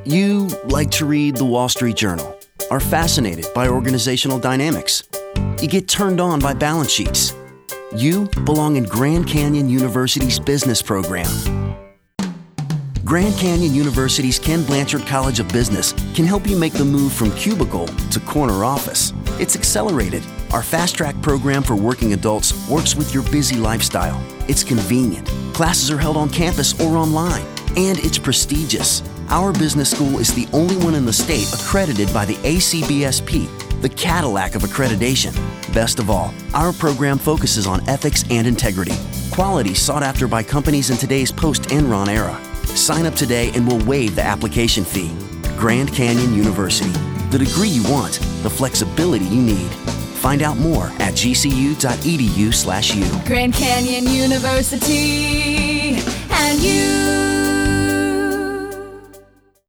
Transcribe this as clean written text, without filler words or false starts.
You like to read the Wall Street Journal, are fascinated by organizational dynamics. You get turned on by balance sheets. You belong in Grand Canyon University's business program. Grand Canyon University's Ken Blanchard College of Business can help you make the move from cubicle to corner office. It's accelerated. Our Fast Track program for working adults works with your busy lifestyle. It's convenient. Classes are held on campus or online. And it's prestigious. Our business school is the only one in the state accredited by the ACBSP, the Cadillac of accreditation. Best of all, our program focuses on ethics and integrity, quality sought after by companies in today's post-Enron era. Sign up today and we'll waive the application fee. Grand Canyon University, the degree you want, the flexibility you need. Find out more at gcu.edu/u. Grand Canyon University, and you.